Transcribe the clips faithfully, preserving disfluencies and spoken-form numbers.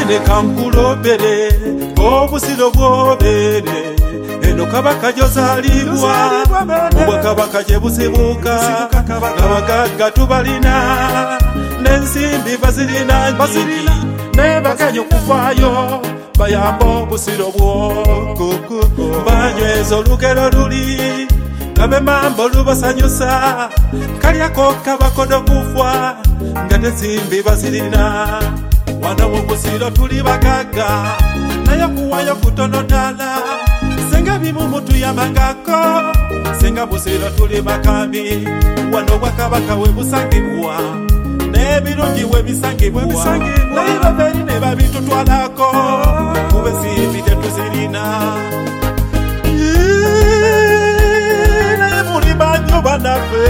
Mwene kankulobere obusiro bwobere eno kabaka jozalibwa obwa kabaka je busibuka abagagga tubalina n'ensimbi bazirina nyingi nebaganyo kuvaayo bayamba obusiro bwo banyweza olugero luli kabe mambo lubasanyusa kalyako kabakodo kufwa nga n'ensimbi bazirina wana wobusiro tuli bagagga naye kuwayo kutono ddala senga bimu mutu yamangako senga busiro tuli bakambi wano bwakabaka we busangibwa n'ebirungi we bisangibwa naye baveri ne babitutwalako kube simbi tetuzirina naye muli banyo banafe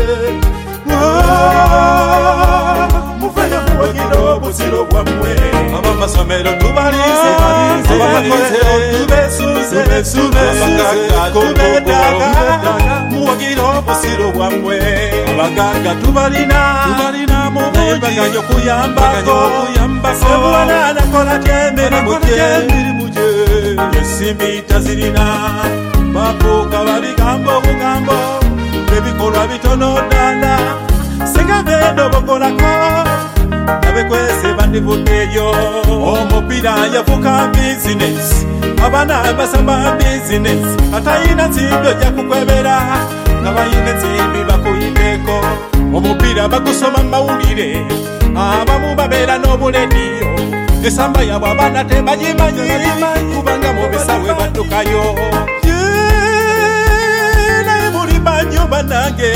mufeyo muwagira obusiro bwammwe abamasomero tubalize abamakolero tubesuze abagagga tubedaga muwagira obusiro bwammwe abagagga tubalina naye baganyo kuyambako sebwana nakola tyemirimu gye ensimbi tazirina bapuuka babigambo bugambo ebikolwa bitono ddala senga bendo bokolako abekwese bandivuddeyo omupiira yafuka bizinesi abaana basamba bizinesi atayina nsimbi ojja kukwebera nga bayina ensimbi bakuyiteko omupiira bagusoma mu mawulire abamu babeera n'obulediyo esamba yabwe abaana tebagimanyi kubanga mu bisawe baddukayo naye muli banyo bannange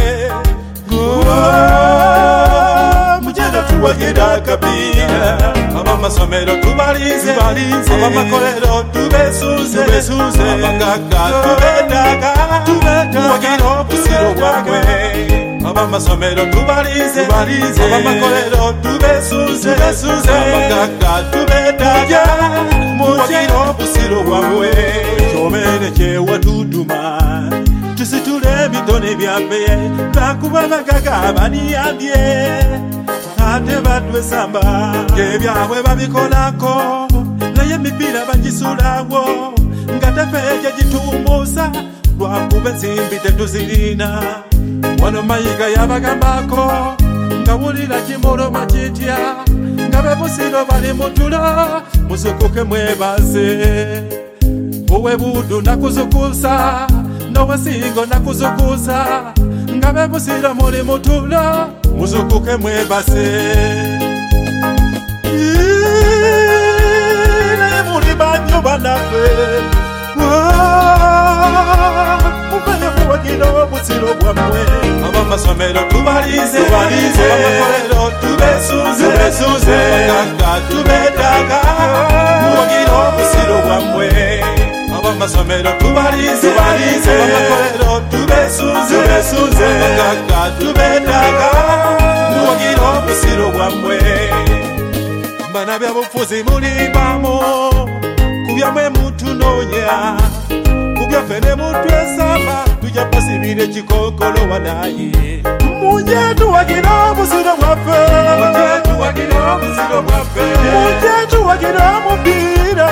mujenda tuwagira akapiira abamasomero tubalize abamakolero tubesuze abagagga tubedaga tuwagira obusiro bwabwe abamasomero tubalize abamakolero tubesuze abagagga tubedaga muwagira obusiro bwabwe kyomere kyewatuduma tusitule ebitone byaffe lwakuba abagagga baniyambye ate batwesamba ebyabwe babikolako naye emipiira bagisulawo nga tefeeje gitumbuusa lwakuba ensimbi tetuzirina wano mayiga yabagambako nga wulira kimuloma kitya nga bebusiro bali mutulo muzukuke mwebaze owe budu nakuzukusa nowesingo nakuzukusa nga bebusiro muli mutulo muzukuke mwebase naye muli banyo banafe muveyo muwagira obusiro bwammwe abamasomero tubalize abamakolero tubesuze abagagga tubedaga muwagira obusiro bwammwe abamasomero tubalize abamakolero tubesuze abagagga tubedaga muwagira obusiro bwammwe bana byabufuzi mulimbamu kubyamwe mutunoonya kubyaffe ne mutwesamba tujja pasibira ekikokolo wanaye muje tuwagira obusiro bwaffe muje tuwagira omupiira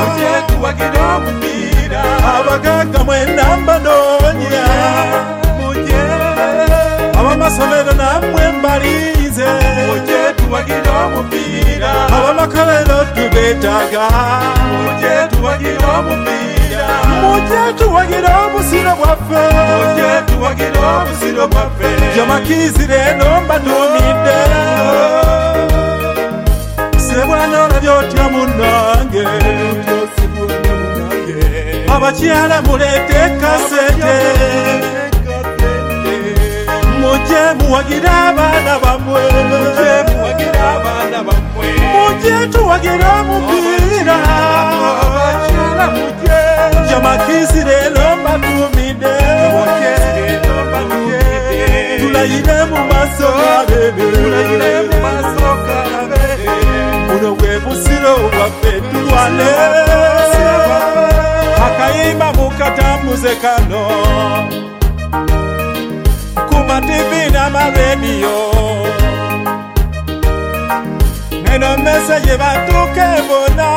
abagagga mwenamba noonya muje abamasomero nammwe mbalize muje tuwagira omupiira abamakolero tubetaga muje tuwagira omupiira muje tuwagira obusiro bwaffe muje tuwagira obusiro bwaffe jamakizire eno mbatumidde sebwana olabye otya munnange abakyala muleete kasete muje muwagira abaana bammwe muje tuwagira omupiira jamakizire eno mbatumidde tulayire mu maaso gabebe buno bwe busiro bwaffe tulwane akayimba mukatambuze kano ku mativi n'amarediyo eno meseje batuuke bona